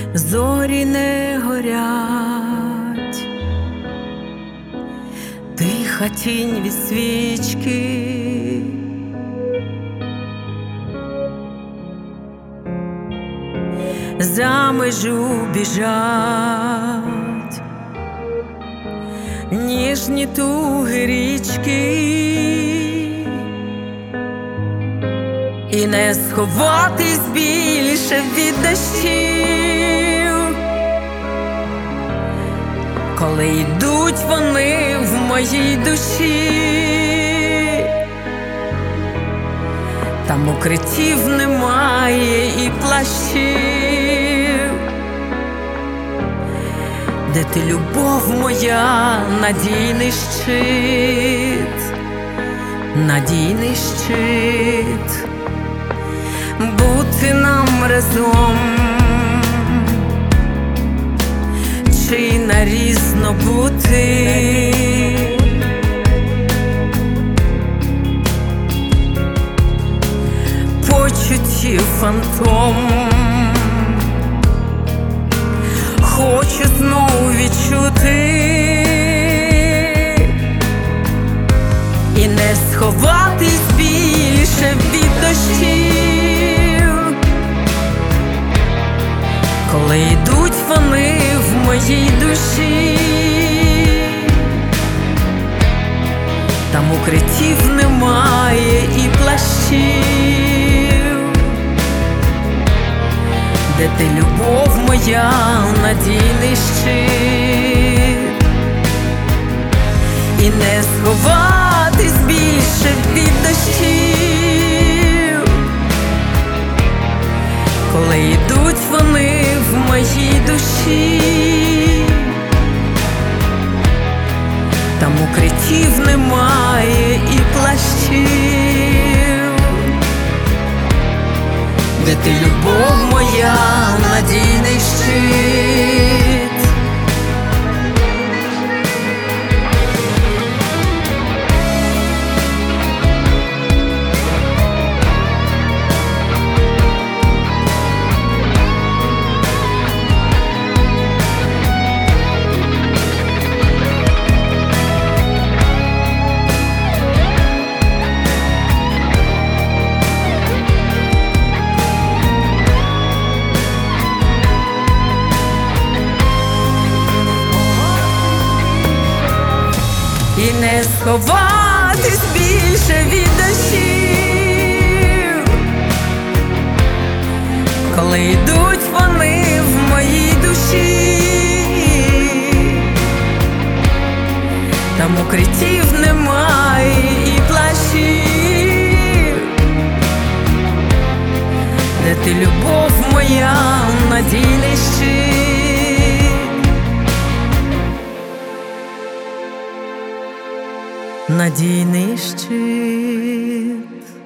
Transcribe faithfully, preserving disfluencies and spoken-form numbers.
зорі не горять, тиха тінь від свічки, за межу біжать ніжні туги річки, і не сховатись більше від дощів, коли йдуть вони в моїй душі. Там укриттів немає і плащів, де ти, любов моя, надійний щит, надійний щит. Бути нам разом чи нарізно бути, почуттів фантом хочу знову відчути, і не сховатись більше від дощів, коли йдуть вони в моїй душі. Там укриттів немає і плащів, де ти, любов моя, надійний щит, і не сховатись більше від дощів, коли йдуть вони в моїй душі. Там укриттів немає і плащів, де ти, любов моя, надійний щит. І не сховатись більше від дощів, коли йдуть вони в моїй душі. Там укриттів немає і плащів, де ти, любов моя, надійний щит, надійний щит.